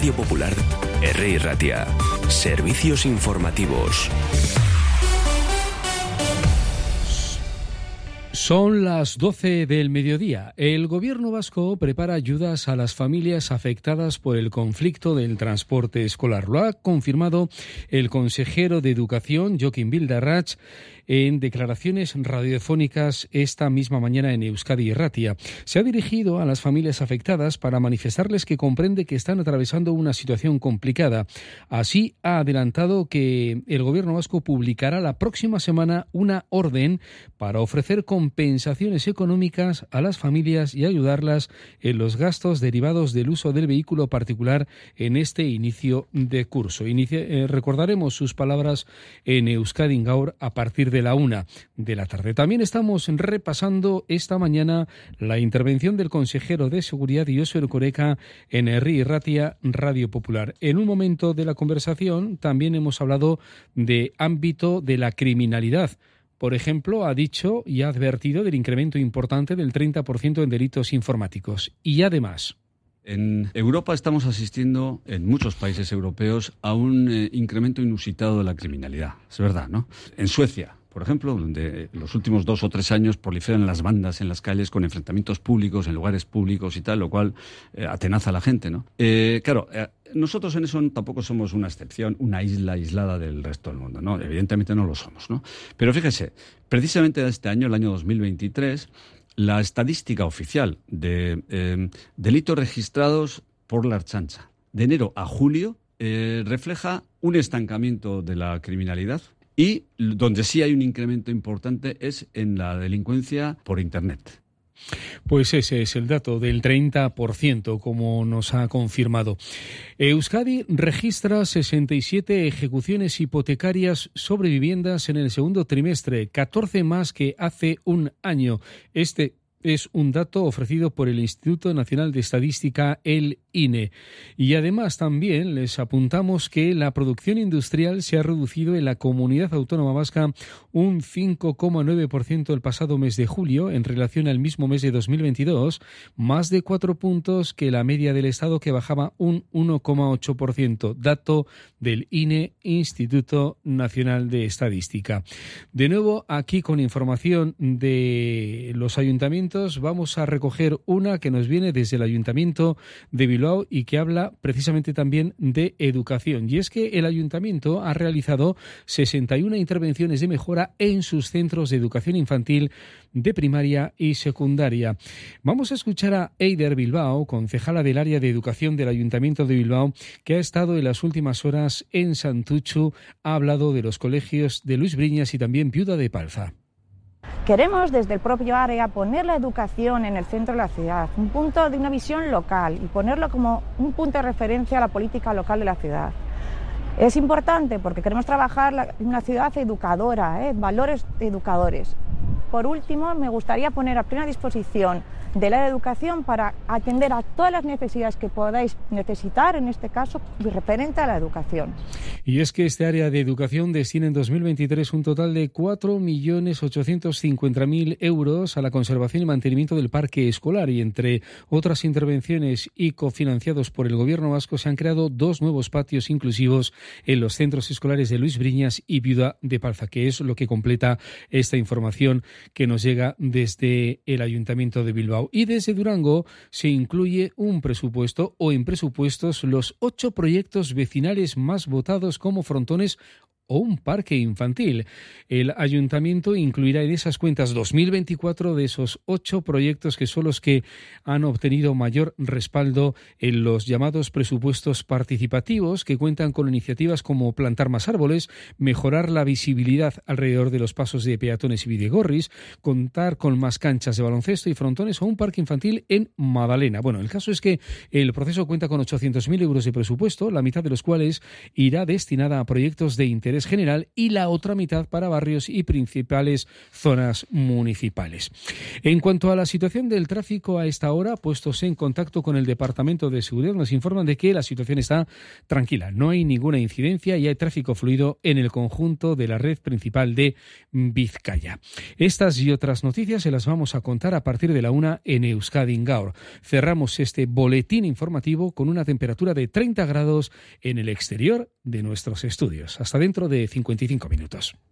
Radio Popular, R. Ratia. Servicios informativos. Son las 12 del mediodía. El gobierno vasco prepara ayudas a las familias afectadas por el conflicto del transporte escolar. Lo ha confirmado el consejero de Educación, Jokin Bildarratz, en declaraciones radiofónicas esta misma mañana en Euskadi Irratia. Se ha dirigido a las familias afectadas para manifestarles que comprende que están atravesando una situación complicada. Así ha adelantado que el gobierno vasco publicará la próxima semana una orden para ofrecer compensaciones económicas a las familias y ayudarlas en los gastos derivados del uso del vehículo particular en este inicio de curso. Recordaremos sus palabras en Euskadi Gaur a partir de la 1 de la tarde. También estamos repasando esta mañana la intervención del consejero de Seguridad, Josu Erkoreka, en Herri Irratia, Radio Popular. En un momento de la conversación también hemos hablado de ámbito de la criminalidad. Por ejemplo, ha dicho y ha advertido del incremento importante del 30% en delitos informáticos. Y además, en Europa estamos asistiendo, en muchos países europeos, a un incremento inusitado de la criminalidad. Es verdad, ¿no? En Suecia, por ejemplo, donde los últimos 2 o 3 años proliferan las bandas en las calles con enfrentamientos públicos, en lugares públicos y tal, lo cual atenaza a la gente, ¿no? Nosotros en eso tampoco somos una excepción, una isla aislada del resto del mundo, ¿no? Evidentemente no lo somos, ¿no? Pero fíjese, precisamente este año, el año 2023, la estadística oficial de delitos registrados por la Ertzaintza de enero a julio refleja un estancamiento de la criminalidad y donde sí hay un incremento importante es en la delincuencia por Internet. Pues ese es el dato del 30%, como nos ha confirmado. Euskadi registra 67 ejecuciones hipotecarias sobre viviendas en el segundo trimestre, 14 más que hace un año. Este es un dato ofrecido por el Instituto Nacional de Estadística, el INE. Y además también les apuntamos que la producción industrial se ha reducido en la Comunidad Autónoma Vasca un 5,9% el pasado mes de julio en relación al mismo mes de 2022, más de 4 puntos que la media del Estado, que bajaba un 1,8%, dato del INE, Instituto Nacional de Estadística. De nuevo, aquí con información de los ayuntamientos, vamos a recoger una que nos viene desde el Ayuntamiento de Bilbao y que habla precisamente también de educación. Y es que el Ayuntamiento ha realizado 61 intervenciones de mejora en sus centros de educación infantil, de primaria y secundaria. Vamos a escuchar a Eider Bilbao, concejala del área de educación del Ayuntamiento de Bilbao, que ha estado en las últimas horas en Santutxu. Ha hablado de los colegios de Luis Briñas y también Viuda de Palza. Queremos desde el propio área poner la educación en el centro de la ciudad, un punto de una visión local y ponerlo como un punto de referencia a la política local de la ciudad. Es importante porque queremos trabajar en una ciudad educadora, valores educadores. Por último, me gustaría poner a plena disposición del área de educación para atender a todas las necesidades que podáis necesitar, en este caso, referente a la educación. Y es que este área de educación destina en 2023 un total de 4.850.000 euros a la conservación y mantenimiento del parque escolar, y entre otras intervenciones y cofinanciados por el Gobierno vasco se han creado 2 nuevos patios inclusivos en los centros escolares de Luis Briñas y Viuda de Palza, que es lo que completa esta información que nos llega desde el Ayuntamiento de Bilbao. Y desde Durango se incluye un presupuesto o en presupuestos los 8 proyectos vecinales más votados como frontones o un parque infantil. El Ayuntamiento incluirá en esas cuentas 2024 de esos 8 proyectos que son los que han obtenido mayor respaldo en los llamados presupuestos participativos, que cuentan con iniciativas como plantar más árboles, mejorar la visibilidad alrededor de los pasos de peatones y bidegorris, contar con más canchas de baloncesto y frontones o un parque infantil en Madalena. Bueno, el caso es que el proceso cuenta con 800.000 euros de presupuesto, la mitad de los cuales irá destinada a proyectos de interés interés general y la otra mitad para barrios y principales zonas municipales. En cuanto a la situación del tráfico a esta hora, puestos en contacto con el Departamento de Seguridad, nos informan de que la situación está tranquila. No hay ninguna incidencia y hay tráfico fluido en el conjunto de la red principal de Vizcaya. Estas y otras noticias se las vamos a contar a partir de la 1 en Euskadi Gaur. Cerramos este boletín informativo con una temperatura de 30 grados en el exterior de nuestros estudios. Hasta dentro de 55 minutos.